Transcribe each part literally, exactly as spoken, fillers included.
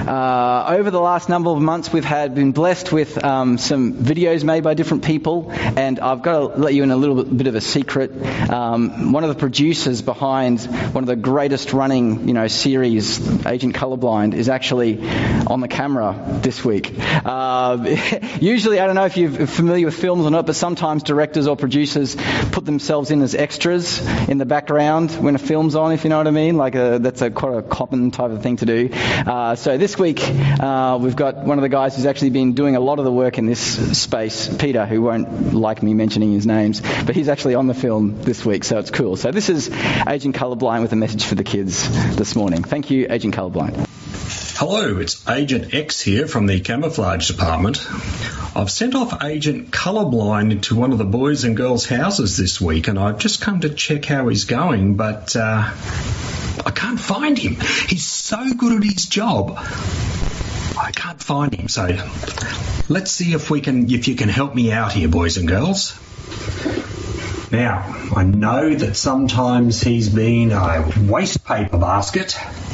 Uh, over the last number of months, we've had been blessed with um, some videos made by different people, and I've got to let you in a little bit of a secret. Um, one of the producers behind one of the greatest running, you know, series, Agent Colorblind, is actually on the camera this week. Uh, usually, I don't know if you're familiar with films or not, but sometimes directors or producers put themselves in as extras in the background when a film's on, if you know what I mean. Like a, that's a quite a common type of thing to do. Uh, so this week uh, we've got one of the guys who's actually been doing a lot of the work in this space, Peter, who won't like me mentioning his names, but he's actually on the film this week, so it's cool. So this is Agent Colorblind with a message for the kids this morning. Thank you, Agent Colorblind. Hello, it's Agent X here from the Camouflage Department. I've sent off Agent Colorblind to one of the boys and girls' houses this week, and I've just come to check how he's going, but uh, I can't find him. He's so good at his job. I can't find him, so let's see if we can, if you can help me out here, boys and girls. Now, I know that sometimes he's been a waste paper basket.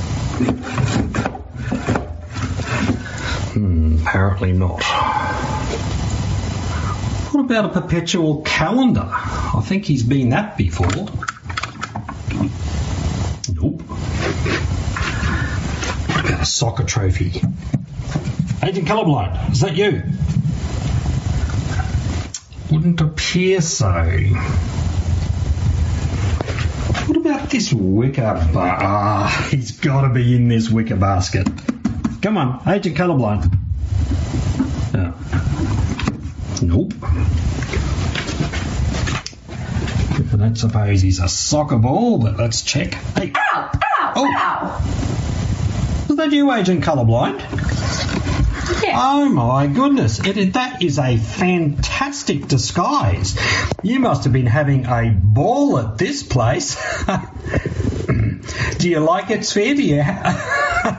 Hmm, apparently not. What about a perpetual calendar? I think he's been that before. Nope. What about a soccer trophy? Agent Colorblind, is that you? Wouldn't appear so. What about this wicker basket? Ah, he's got to be in this wicker basket. Come on, Agent Colorblind. Oh. Nope. I don't suppose he's a soccer ball, but let's check. Hey. Ow! Ow! Oh. Ow! Is that you, Agent Colorblind? Yeah. Oh my goodness, it, that is a fantastic disguise. You must have been having a ball at this place. Do you like it, Sphere? Do you ha-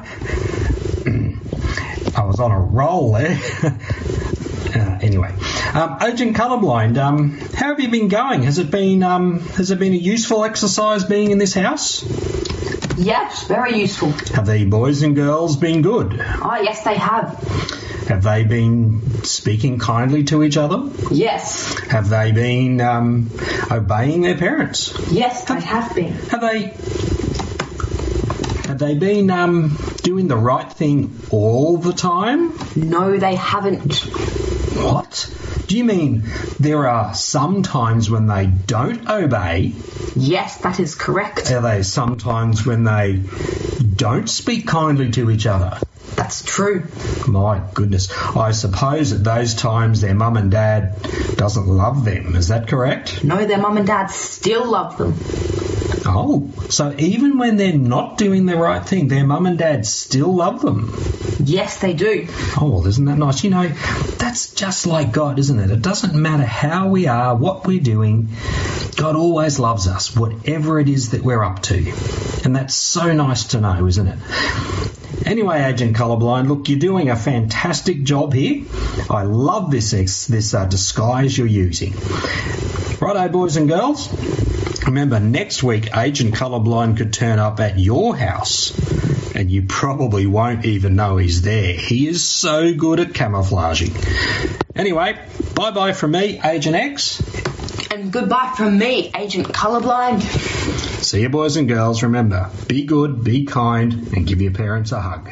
I was on a roll there. uh, anyway, um, Agent Colorblind, um, how have you been going? Has it been um, has it been a useful exercise being in this house? Yes, very useful. Have the boys and girls been good? Oh, yes, they have. Have they been speaking kindly to each other? Yes. Have they been um, obeying their parents? Yes, they have been. Have they have they been um, doing the right thing all the time? No, they haven't. What? Do you mean there are some times when they don't obey? Yes, that is correct. Are there some times when they don't speak kindly to each other? That's true. My goodness. I suppose at those times their mum and dad doesn't love them. Is that correct? No, their mum and dad still love them. Oh, so even when they're not doing the right thing, their mum and dad still love them? Yes, they do. Oh, well, isn't that nice? You know, that's just like God, isn't it? It doesn't matter how we are, what we're doing. God always loves us, whatever it is that we're up to. And that's so nice to know, isn't it? Anyway, Agent Colorblind, look, you're doing a fantastic job here. I love this ex- this uh, disguise you're using. Righto, boys and girls. Remember, next week, Agent Colorblind could turn up at your house, and you probably won't even know he's there. He is so good at camouflaging. Anyway, bye-bye from me, Agent X. And goodbye from me, Agent Colorblind. See you, boys and girls. Remember, be good, be kind, and give your parents a hug.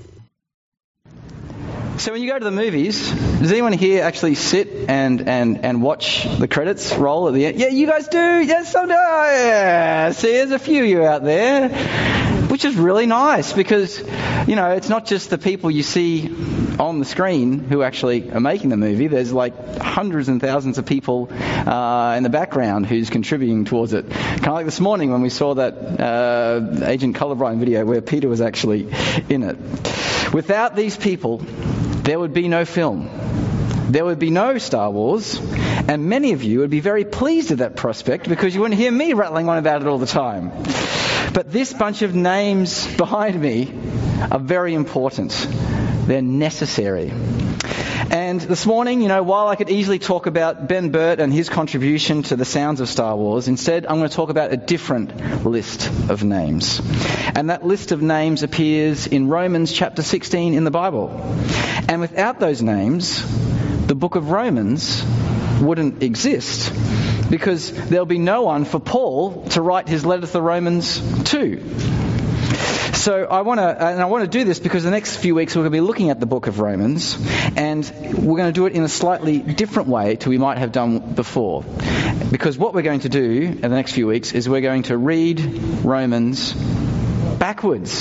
So when you go to the movies, does anyone here actually sit and, and, and watch the credits roll at the end? Yeah, you guys do. Yes, I do. Yeah. See, there's a few of you out there, which is really nice because, you know, it's not just the people you see on the screen who actually are making the movie. There's like hundreds and thousands of people uh, in the background who's contributing towards it. Kind of like this morning when we saw that uh, Agent Colorblind video where Peter was actually in it. Without these people, there would be no film. There would be no Star Wars, and many of you would be very pleased at that prospect because you wouldn't hear me rattling on about it all the time. But this bunch of names behind me are very important They're necessary. And this morning, you know, while I could easily talk about Ben Burt and his contribution to the sounds of Star Wars, instead I'm going to talk about a different list of names. And that list of names appears in Romans chapter sixteen in the Bible. And without those names, the book of Romans wouldn't exist, because there'll be no one for Paul to write his letter to the Romans to. So I want to, and I want to do this because the next few weeks we're going to be looking at the book of Romans, and we're going to do it in a slightly different way to we might have done before. Because what we're going to do in the next few weeks is we're going to read Romans backwards.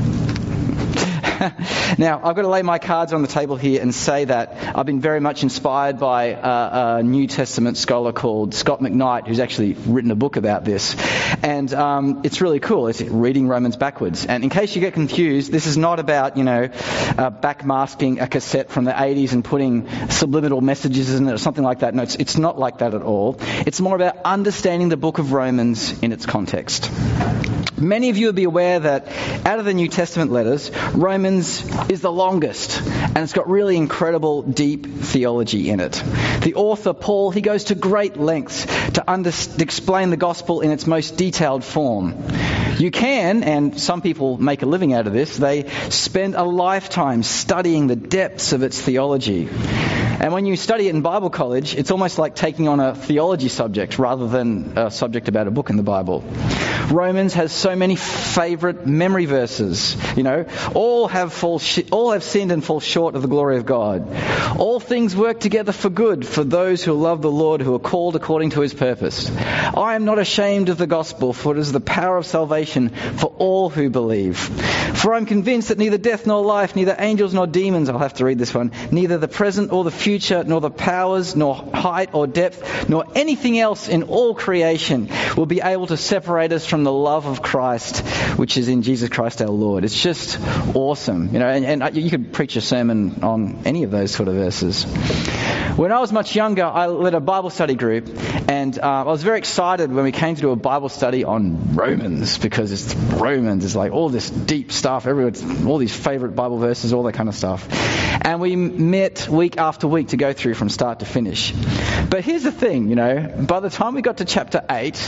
Now, I've got to lay my cards on the table here and say that I've been very much inspired by uh, a New Testament scholar called Scott McKnight, who's actually written a book about this. And um, it's really cool. It's reading Romans backwards. And in case you get confused, this is not about, you know, uh, backmasking a cassette from the eighties and putting subliminal messages in it or something like that. No, it's, it's not like that at all. It's more about understanding the book of Romans in its context. Many of you will be aware that out of the New Testament letters, Romans is the longest, and it's got really incredible, deep theology in it. The author, Paul, he goes to great lengths to under- to explain the gospel in its most detailed form. You can, and some people make a living out of this, they spend a lifetime studying the depths of its theology. And when you study it in Bible college, it's almost like taking on a theology subject rather than a subject about a book in the Bible. Romans has so many favourite memory verses. You know, all have fall sh- all have sinned and fall short of the glory of God. All things work together for good for those who love the Lord, who are called according to His purpose. I am not ashamed of the gospel, for it is the power of salvation for all who believe. For I am convinced that neither death nor life, neither angels nor demons, I'll have to read this one, neither the present or the future, nor the powers, nor height or depth, nor anything else in all creation will be able to separate us from the love of Christ, which is in Jesus Christ our Lord. It's just awesome, you know. And, and you could preach a sermon on any of those sort of verses. When I was much younger, I led a Bible study group, and uh, I was very excited when we came to do a Bible study on Romans, because it's Romans, it's like all this deep stuff, everyone, all these favourite Bible verses, all that kind of stuff. And we met week after week to go through from start to finish. But here's the thing, you know, by the time we got to chapter eight,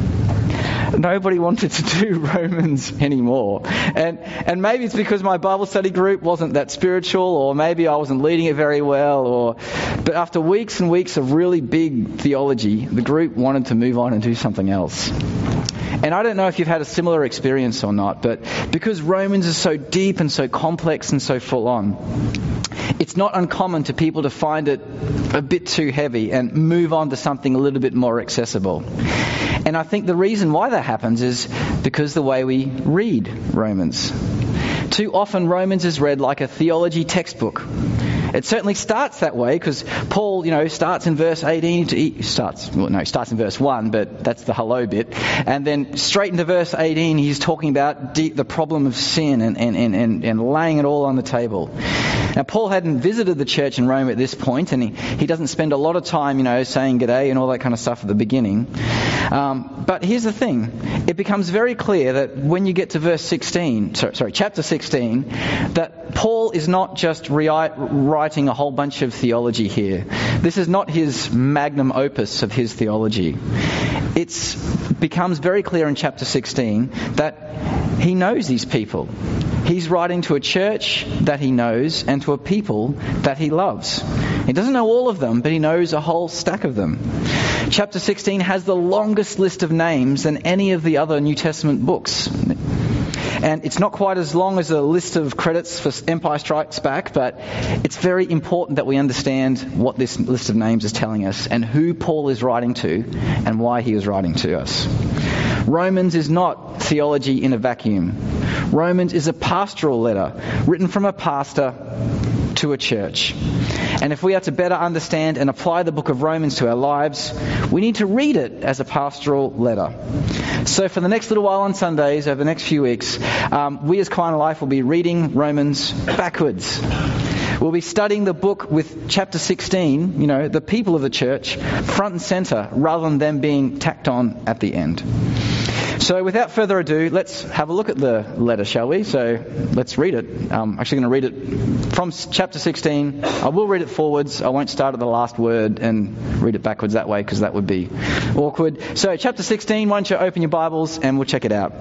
nobody wanted to do Romans anymore. And and maybe it's because my Bible study group wasn't that spiritual, or maybe I wasn't leading it very well, or but after weeks and weeks of really big theology, the group wanted to move on and do something else. And I don't know if you've had a similar experience or not, but because Romans is so deep and so complex and so full on, it's not uncommon to people to find it a bit too heavy and move on to something a little bit more accessible. And I think the reason why that happens is because the way we read Romans. Too often Romans is read like a theology textbook. It certainly starts that way, because Paul, you know, starts in verse eighteen. To, he starts, well, no, starts in verse one, but that's the hello bit. And then straight into verse eighteen, he's talking about deep, the problem of sin and, and, and, and laying it all on the table. Now, Paul hadn't visited the church in Rome at this point, and he, he doesn't spend a lot of time, you know, saying g'day and all that kind of stuff at the beginning. Um, but here's the thing. It becomes very clear that when you get to verse sixteen, sorry, sorry chapter sixteen, that Paul is not just re- writing a whole bunch of theology here. This is not his magnum opus of his theology. It becomes very clear in chapter sixteen that he knows these people. He's writing to a church that he knows and to a people that he loves. He doesn't know all of them, but he knows a whole stack of them. Chapter sixteen has the longest list of names than any of the other New Testament books. And it's not quite as long as a list of credits for Empire Strikes Back, but it's very important that we understand what this list of names is telling us and who Paul is writing to and why he is writing to us. Romans is not theology in a vacuum. Romans is a pastoral letter written from a pastor to a church. And if we are to better understand and apply the book of Romans to our lives, we need to read it as a pastoral letter. So for the next little while on Sundays, over the next few weeks, um, we as Kind of Life will be reading Romans backwards. We'll be studying the book with chapter sixteen, you know, the people of the church, front and center, rather than them being tacked on at the end. So without further ado, let's have a look at the letter, shall we? So let's read it. I'm actually going to read it from chapter sixteen. I will read it forwards. I won't start at the last word and read it backwards that way because that would be awkward. So chapter sixteen, why don't you open your Bibles and we'll check it out.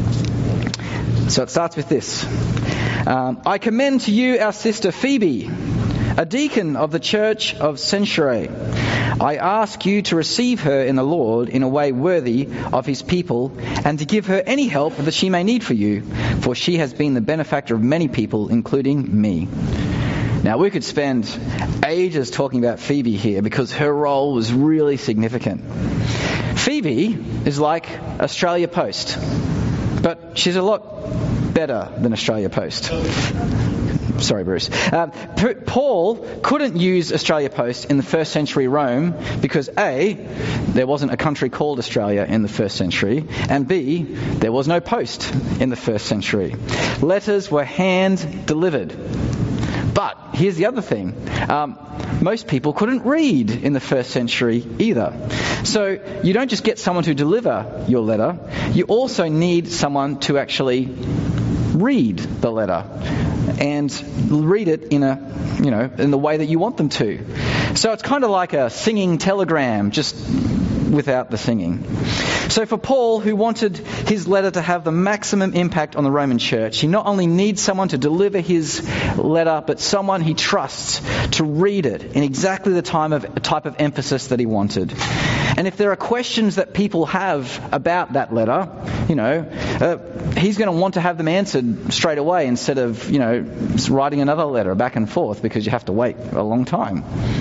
So it starts with this. Um, I commend to you our sister Phoebe, a deacon of the church of Cenchreae. I ask you to receive her in the Lord in a way worthy of his people, and to give her any help that she may need for you, for she has been the benefactor of many people, including me. Now, we could spend ages talking about Phoebe here because her role was really significant. Phoebe is like Australia Post, but she's a lot better than Australia Post. Sorry, Bruce. Um, P- Paul couldn't use Australia Post in the first century Rome because A, there wasn't a country called Australia in the first century, and B, there was no post in the first century. Letters were hand delivered. But here's the other thing. Um, most people couldn't read in the first century either. So you don't just get someone to deliver your letter, you also need someone to actually read the letter and read it in a, you know, in the way that you want them to. So it's kind of like a singing telegram, just without the singing. So for Paul, who wanted his letter to have the maximum impact on the Roman church, he not only needs someone to deliver his letter, but someone he trusts to read it in exactly the time of type of emphasis that he wanted. And if there are questions that people have about that letter, you know, uh, he's going to want to have them answered straight away instead of, you know, writing another letter back and forth because you have to wait a long time.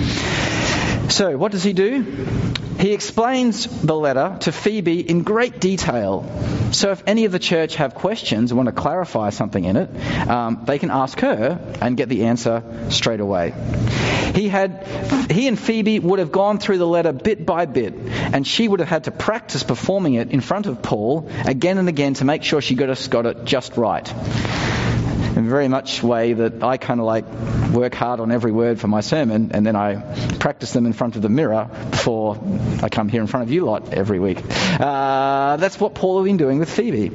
So what does he do? He explains the letter to Phoebe in great detail. So if any of the church have questions and want to clarify something in it, um, they can ask her and get the answer straight away. He had, he and Phoebe would have gone through the letter bit by bit, and she would have had to practice performing it in front of Paul again and again to make sure she got it, got it just right. In very much way that I kind of like work hard on every word for my sermon, and then I practice them in front of the mirror before I come here in front of you lot every week. Uh, that's what Paul had been doing with Phoebe.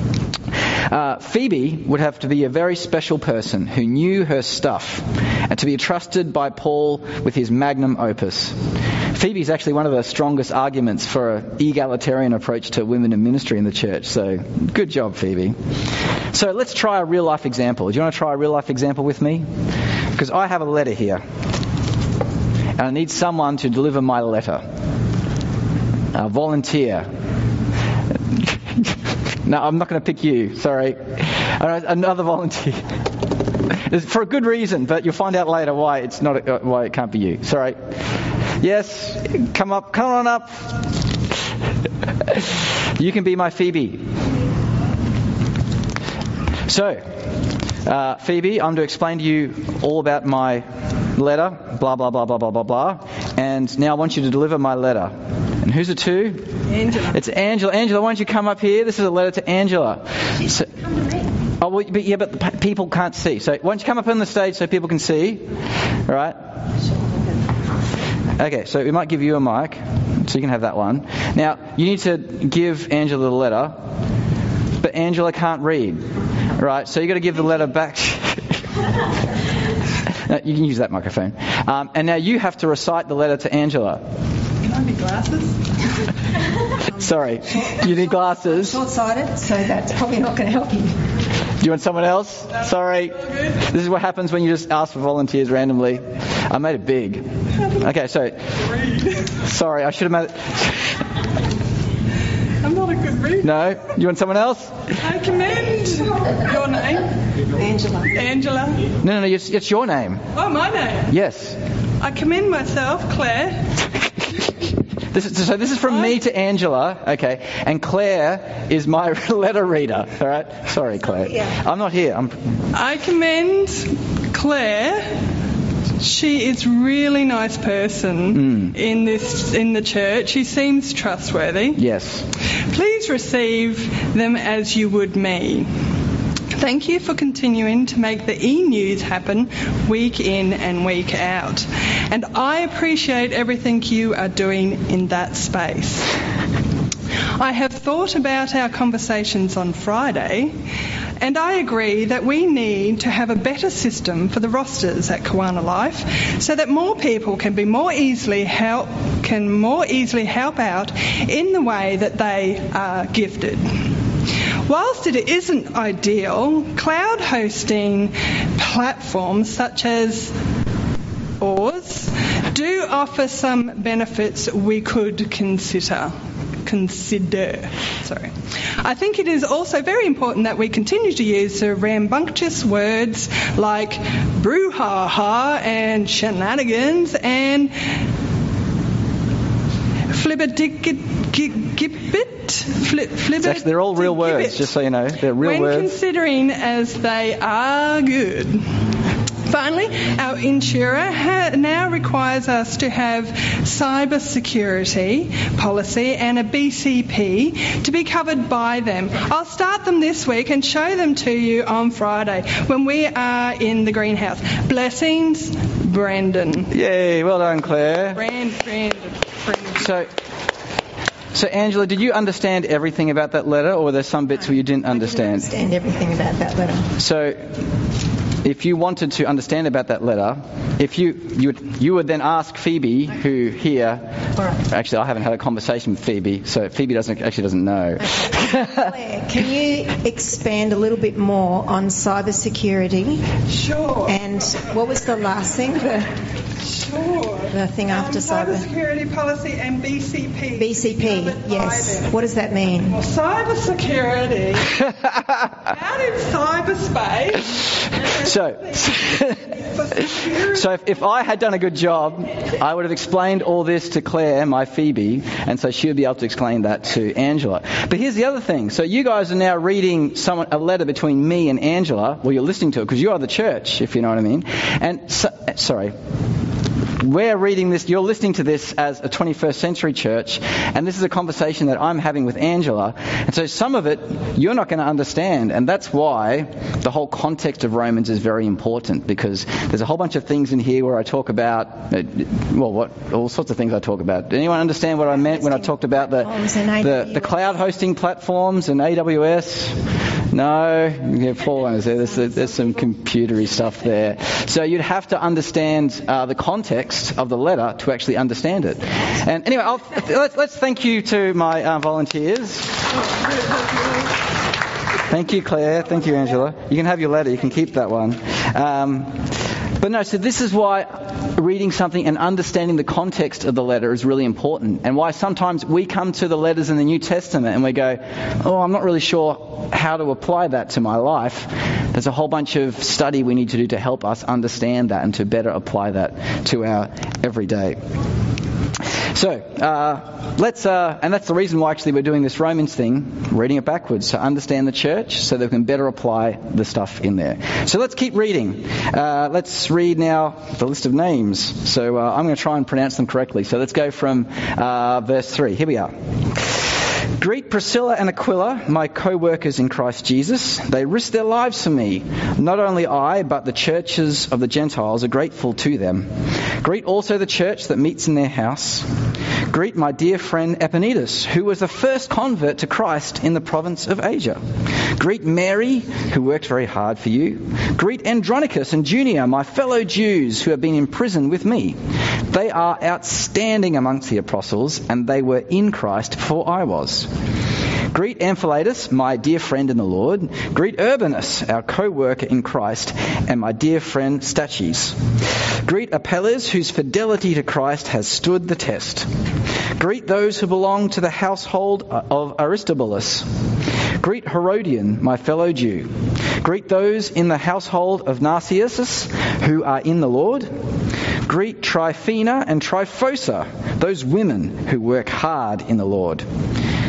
Uh, Phoebe would have to be a very special person who knew her stuff and to be trusted by Paul with his magnum opus. Phoebe is actually one of the strongest arguments for an egalitarian approach to women in ministry in the church. So good job, Phoebe. So let's try a real life example. Do you want to try a real life example with me? Because I have a letter here. And I need someone to deliver my letter. A volunteer. No, I'm not going to pick you. Sorry. Another volunteer. For a good reason, but you'll find out later why it's not uh, why it can't be you. Sorry. Yes, come up, come on up. You can be my Phoebe. So, uh, Phoebe, I'm to explain to you all about my letter, blah, blah, blah, blah, blah, blah, blah. And now I want you to deliver my letter. And who's it to? Angela. It's Angela. Angela, why don't you come up here? This is a letter to Angela. So, oh, well, but, yeah, but the p- people can't see. So why don't you come up on the stage so people can see? All right. Okay, so we might give you a mic, so you can have that one. Now, you need to give Angela the letter, but Angela can't read. All right, so you've got to give the letter back. No, you can use that microphone. Um, and now you have to recite the letter to Angela. Can I get glasses? Sorry, you need glasses. Short-sighted, so that's probably not going to help you. Do you want someone else? Sorry. This is what happens when you just ask for volunteers randomly. I made it big. Okay, so... Sorry, I should have made it... I'm not a good reader. No? You want someone else? I commend your name. Angela. Angela. No, no, no, it's, it's your name. Oh, my name. Yes. I commend myself, Claire. This is, so this is from me to Angela, okay, and Claire is my letter reader, all right? Sorry, Claire. Yeah. I'm not here. I'm... I commend Claire. She is a really nice person Mm. in this in the church. She seems trustworthy. Yes. Please receive them as you would me. Thank you for continuing to make the e-news happen week in and week out. And I appreciate everything you are doing in that space. I have thought about our conversations on Friday, and I agree that we need to have a better system for the rosters at Kawana Life so that more people can be more easily help can more easily help out in the way that they are gifted. Whilst it isn't ideal, cloud hosting platforms such as Oars do offer some benefits we could consider. Consider. Sorry. I think it is also very important that we continue to use the rambunctious words like brouhaha and shenanigans and flibberdiggit. Flib, Actually, they're all real words, just so you know. They're real when words. When considering as they are good. Finally, our insurer ha- now requires us to have cyber security policy and a B C P to be covered by them. I'll start them this week and show them to you on Friday when we are in the greenhouse. Blessings, Brandon. Yay, well done, Claire. Brand, Brandon, Brandon. So... So, Angela, did you understand everything about that letter, or were there some bits where you didn't understand? I didn't understand everything about that letter. So, if you wanted to understand about that letter, if you you would, you would then ask Phoebe, who here... All right. Actually, I haven't had a conversation with Phoebe, so Phoebe doesn't actually doesn't know. Okay. Claire, can you expand a little bit more on cyber security? Sure. And what was the last thing? The, Sure. The thing after um, cyber. Cyber security policy and B C P. B C P, yes. What does that mean? Well, cyber security out in cyberspace. So, so if, if I had done a good job, I would have explained all this to Claire, my Phoebe, and so she would be able to explain that to Angela. But here's the other thing. So you guys are now reading someone, a letter between me and Angela. Well, you're listening to it because you are the church, if you know what I mean. And so, sorry. We're reading this, you're listening to this as a twenty-first century church, and this is a conversation that I'm having with Angela. And so some of it you're not going to understand, and that's why the whole context of Romans is very important, because there's a whole bunch of things in here where I talk about, well, what all sorts of things I talk about. Did anyone understand what I meant when I talked about the the, the cloud hosting platforms and A W S? No, yeah, Paul knows there. There's, there's some computery stuff there. So you'd have to understand uh, the context of the letter to actually understand it. And anyway, I'll, let's, let's thank you to my uh, volunteers. Thank you, Claire. Thank you, Angela. You can have your letter. You can keep that one. Um, but no, so this is why reading something and understanding the context of the letter is really important, and why sometimes we come to the letters in the New Testament and we go, oh, I'm not really sure how to apply that to my life. There's a whole bunch of study we need to do to help us understand that and to better apply that to our everyday. So, uh, let's, uh, and that's the reason why actually we're doing this Romans thing, reading it backwards, to understand the church so that we can better apply the stuff in there. So let's keep reading. Uh, let's read now the list of names. So uh, I'm going to try and pronounce them correctly. So let's go from uh, verse three. Here we are. Greet Priscilla and Aquila, my co-workers in Christ Jesus. They risked their lives for me. Not only I, but the churches of the Gentiles are grateful to them. Greet also the church that meets in their house. Greet my dear friend Epaenetus, who was the first convert to Christ in the province of Asia. Greet Mary, who worked very hard for you. Greet Andronicus and Junia, my fellow Jews who have been in prison with me. They are outstanding amongst the apostles, and they were in Christ before I was. Greet Amphilatus, my dear friend in the Lord. Greet Urbanus, our co-worker in Christ, and my dear friend Stachys. Greet Apelles, whose fidelity to Christ has stood the test. Greet those who belong to the household of Aristobulus. Greet Herodion, my fellow Jew. Greet those in the household of Narcissus, who are in the Lord. Greet Tryphena and Tryphosa, those women who work hard in the Lord.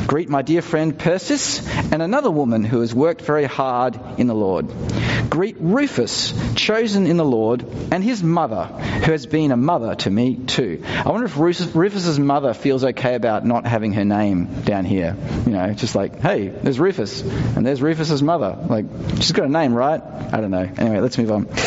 Greet my dear friend Persis and another woman who has worked very hard in the Lord. Greet Rufus, chosen in the Lord, and his mother, who has been a mother to me too. I wonder if Rufus, Rufus's mother feels okay about not having her name down here. You know, just like, hey, there's Rufus, and there's Rufus's mother. Like, she's got a name, right? I don't know. Anyway, let's move on.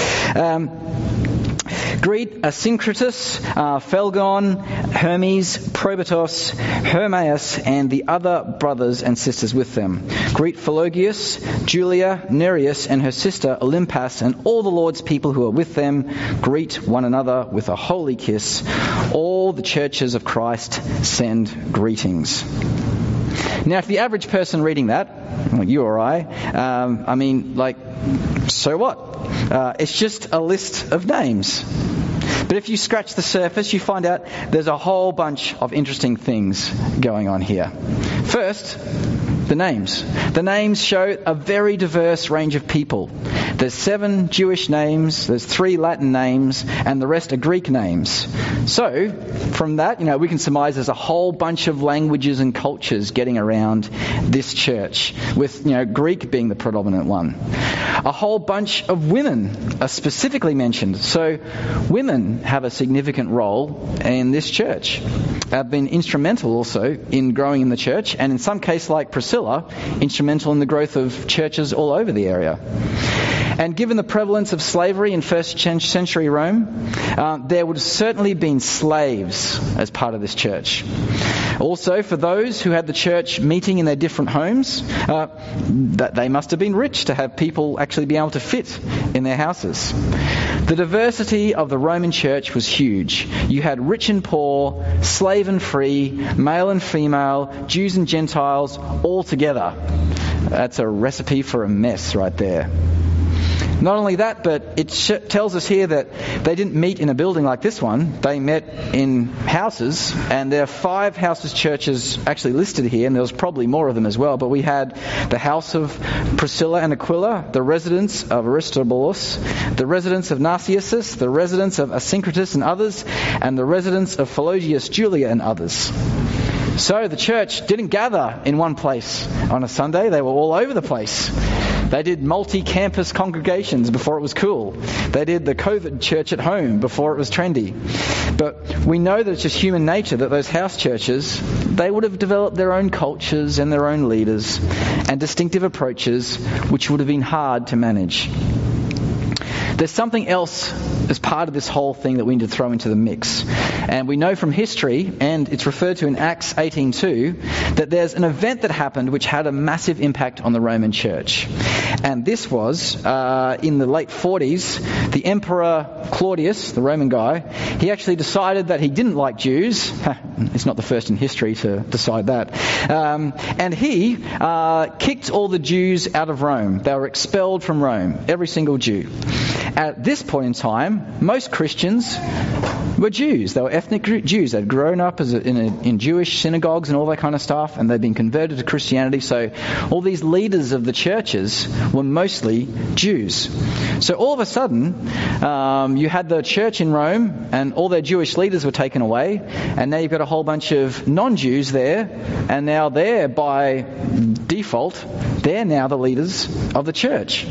Um, Greet Asyncritus, uh, Phelgon, Hermes, Probatos, Hermaeus, and the other brothers and sisters with them. Greet Philologus, Julia, Nereus, and her sister Olympas, and all the Lord's people who are with them. Greet one another with a holy kiss. All the churches of Christ send greetings. Now, if the average person reading that, like you or I, um, I mean, like, so what? Uh, it's just a list of names. But if you scratch the surface, you find out there's a whole bunch of interesting things going on here. First, the names. The names show a very diverse range of people. There's seven Jewish names, there's three Latin names, and the rest are Greek names. So, from that, you know, we can surmise there's a whole bunch of languages and cultures getting around this church, with, you know, Greek being the predominant one. A whole bunch of women are specifically mentioned. So, women have a significant role in this church. Have been instrumental also in growing in the church, and in some cases like Priscilla, instrumental in the growth of churches all over the area. And given the prevalence of slavery in first century Rome, uh, there would have certainly been slaves as part of this church. Also, for those who had the church meeting in their different homes, uh, that they must have been rich to have people actually be able to fit in their houses. The diversity of the Roman church was huge. You had rich and poor, slave and free, male and female, Jews and Gentiles, all together. That's a recipe for a mess right there. Not only that, but it sh- tells us here that they didn't meet in a building like this one. They met in houses, and there are five houses churches actually listed here, and there was probably more of them as well. But we had the house of Priscilla and Aquila, the residence of Aristobulus, the residence of Narcissus, the residence of Asyncritus and others, and the residence of Philologus, Julia and others. So the church didn't gather in one place on a Sunday. They were all over the place. They did multi-campus congregations before it was cool. They did the COVID church at home before it was trendy. But we know that it's just human nature that those house churches, they would have developed their own cultures and their own leaders and distinctive approaches which would have been hard to manage. There's something else as part of this whole thing that we need to throw into the mix. And we know from history, and it's referred to in Acts eighteen two, that there's an event that happened which had a massive impact on the Roman church. And this was, uh, in the late forties, the Emperor Claudius, the Roman guy, he actually decided that he didn't like Jews. It's not the first in history to decide that. Um, and he uh, kicked all the Jews out of Rome. They were expelled from Rome, every single Jew. At this point in time, most Christians were Jews. They were ethnic Jews. They'd grown up as a, in, a, in Jewish synagogues and all that kind of stuff, and they'd been converted to Christianity. So all these leaders of the churches were mostly Jews. So all of a sudden, um, you had the church in Rome, and all their Jewish leaders were taken away, and now you've got a whole bunch of non-Jews there, and now they're, by default, they're now the leaders of the church.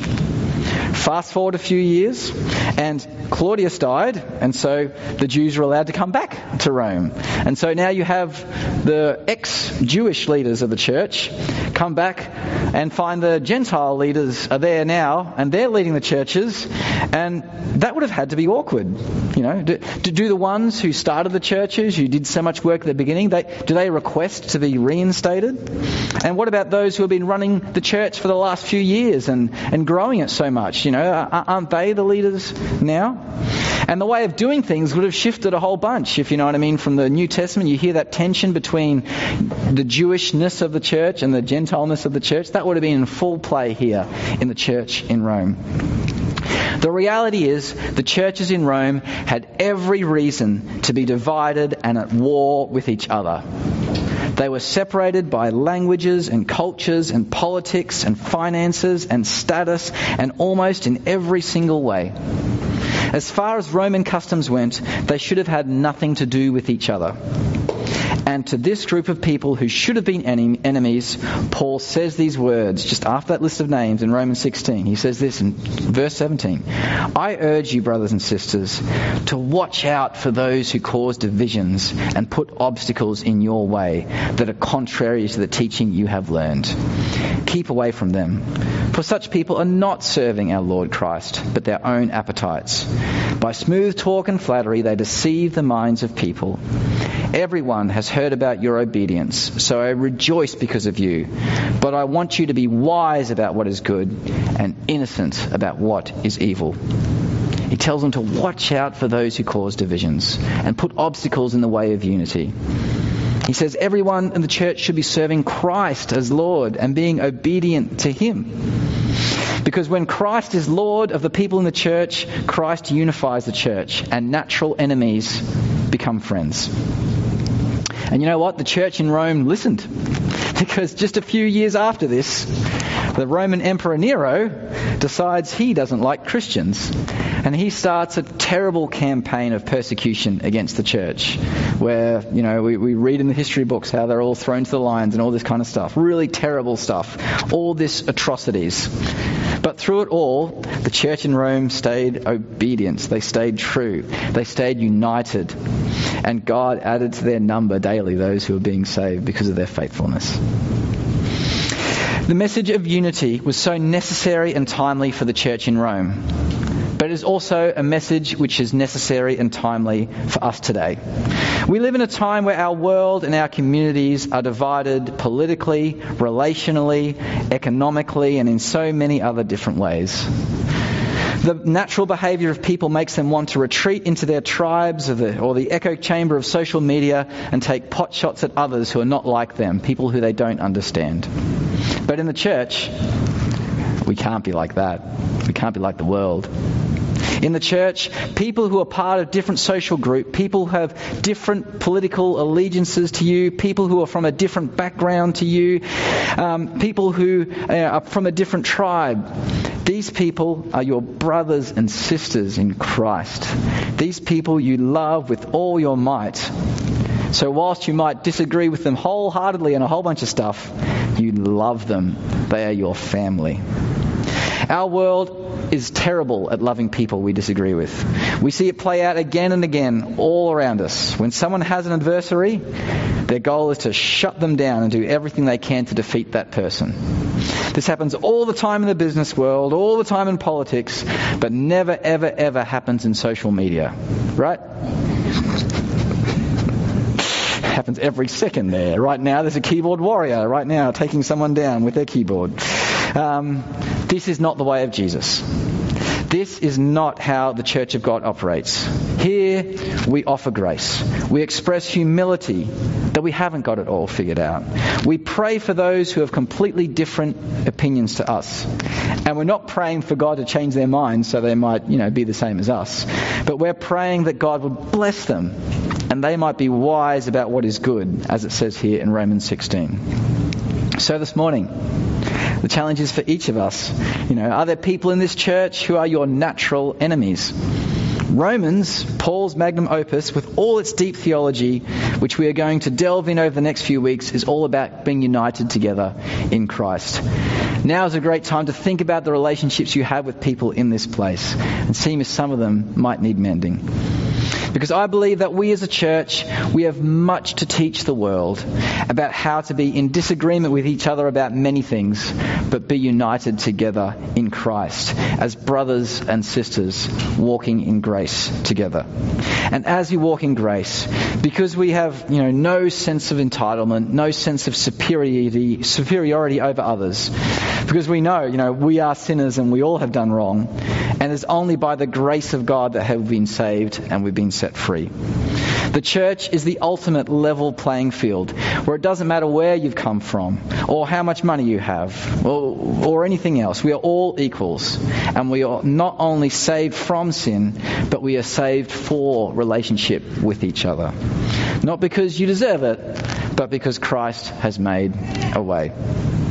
Fast forward a few years, and Claudius died, and so the Jews were allowed to come back to Rome. And so now you have the ex-Jewish leaders of the church come back and find the Gentile leaders are there now, and they're leading the churches, and that would have had to be awkward. You know, do, do the ones who started the churches, who did so much work at the beginning, they, do they request to be reinstated? And what about those who have been running the church for the last few years and, and growing it so much? You know, aren't they the leaders now? And the way of doing things would have shifted a whole bunch, if you know what I mean. From the New Testament, you hear that tension between the Jewishness of the church and the Gentileness of the church. That would have been in full play here in the church in Rome. The reality is, the churches in Rome had every reason to be divided and at war with each other. They were separated by languages and cultures and politics and finances and status, and almost in every single way. As far as Roman customs went, they should have had nothing to do with each other. And to this group of people who should have been en- enemies, Paul says these words just after that list of names in Romans sixteen. He says this in verse seventeen. I urge you, brothers and sisters, to watch out for those who cause divisions and put obstacles in your way that are contrary to the teaching you have learned. Keep away from them. For such people are not serving our Lord Christ, but their own appetites. By smooth talk and flattery, they deceive the minds of people. Everyone has heard about your obedience, so I rejoice because of you. But I want you to be wise about what is good and innocent about what is evil. He tells them to watch out for those who cause divisions and put obstacles in the way of unity. He says everyone in the church should be serving Christ as Lord and being obedient to Him. Because when Christ is Lord of the people in the church, Christ unifies the church and natural enemies become friends. And you know what? The church in Rome listened. Because just a few years after this, the Roman Emperor Nero decides he doesn't like Christians. And he starts a terrible campaign of persecution against the church, where, you know, we, we read in the history books how they're all thrown to the lions and all this kind of stuff. Really terrible stuff. All this atrocities. But through it all, the church in Rome stayed obedient. They stayed true. They stayed united. And God added to their number daily those who were being saved because of their faithfulness. The message of unity was so necessary and timely for the church in Rome. But it is also a message which is necessary and timely for us today. We live in a time where our world and our communities are divided politically, relationally, economically, and in so many other different ways. The natural behaviour of people makes them want to retreat into their tribes or the, or the echo chamber of social media and take pot shots at others who are not like them, people who they don't understand. But in the church, we can't be like that. We can't be like the world. In the church, people who are part of different social group, people who have different political allegiances to you, people who are from a different background to you, um, people who uh, are from a different tribe, these people are your brothers and sisters in Christ. These people you love with all your might. So whilst you might disagree with them wholeheartedly on a whole bunch of stuff, you love them. They are your family. Our world is terrible at loving people we disagree with. We see it play out again and again all around us. When someone has an adversary, their goal is to shut them down and do everything they can to defeat that person. This happens all the time in the business world, all the time in politics, but never, ever, ever happens in social media. Right? Happens every second there. Right now there's a keyboard warrior right now taking someone down with their keyboard. Um, this is not the way of Jesus. This is not how the Church of God operates. Here we offer grace. We express humility that we haven't got it all figured out. We pray for those who have completely different opinions to us. And we're not praying for God to change their minds so they might, you know, be the same as us. But we're praying that God would bless them and they might be wise about what is good, as it says here in Romans sixteen. So this morning, the challenge is for each of us. You know, are there people in this church who are your natural enemies? Romans, Paul's magnum opus, with all its deep theology, which we are going to delve in over the next few weeks, is all about being united together in Christ. Now is a great time to think about the relationships you have with people in this place and see if some of them might need mending. Because I believe that we as a church, we have much to teach the world about how to be in disagreement with each other about many things, but be united together in Christ as brothers and sisters walking in grace together. And as we walk in grace, because we have, you know, no sense of entitlement, no sense of superiority, superiority over others, because we know, you know, we are sinners and we all have done wrong, and it's only by the grace of God that have been saved and we've been set free. The church is the ultimate level playing field where it doesn't matter where you've come from or how much money you have or, or anything else. We are all equals, and we are not only saved from sin, but we are saved for relationship with each other. Not because you deserve it, but because Christ has made a way.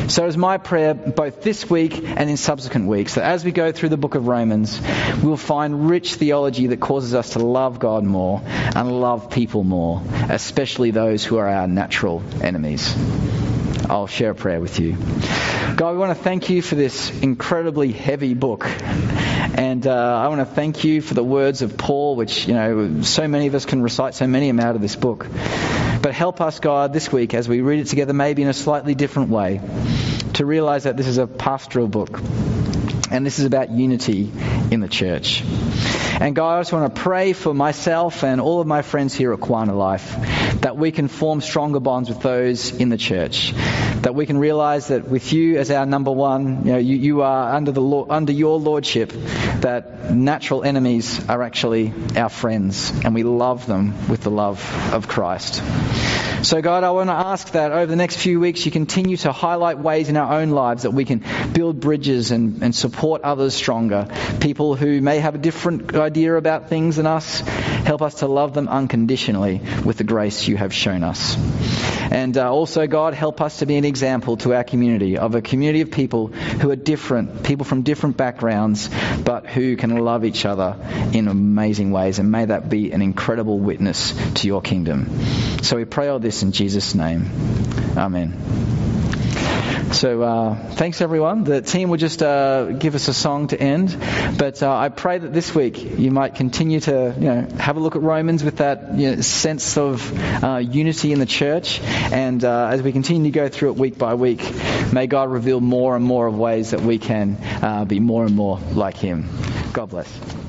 So it's my prayer both this week and in subsequent weeks that as we go through the book of Romans, we'll find rich theology that causes us to love God more and love people more, especially those who are our natural enemies. I'll share a prayer with you. God, we want to thank you for this incredibly heavy book. And uh, I want to thank you for the words of Paul, which, you know, so many of us can recite so many of them out of this book. But help us, God, this week as we read it together, maybe in a slightly different way, to realize that this is a pastoral book. And this is about unity in the church. And God, I just want to pray for myself and all of my friends here at Kiwana Life that we can form stronger bonds with those in the church. That we can realize that with you as our number one, you know, you, you are under the law, under your lordship, that natural enemies are actually our friends, and we love them with the love of Christ. So God, I want to ask that over the next few weeks you continue to highlight ways in our own lives that we can build bridges and, and support others stronger. People who may have a different idea about things than us, help us to love them unconditionally with the grace you have shown us. And uh, also, God, help us to be an example to our community of a community of people who are different, people from different backgrounds, but who can love each other in amazing ways. And may that be an incredible witness to your kingdom. So we pray all this in Jesus' name. Amen. So uh, thanks everyone. The team will just uh, give us a song to end, but uh, I pray that this week you might continue to, you know, have a look at Romans with that, you know, sense of uh, unity in the church, and uh, as we continue to go through it week by week, may God reveal more and more of ways that we can uh, be more and more like Him. God bless.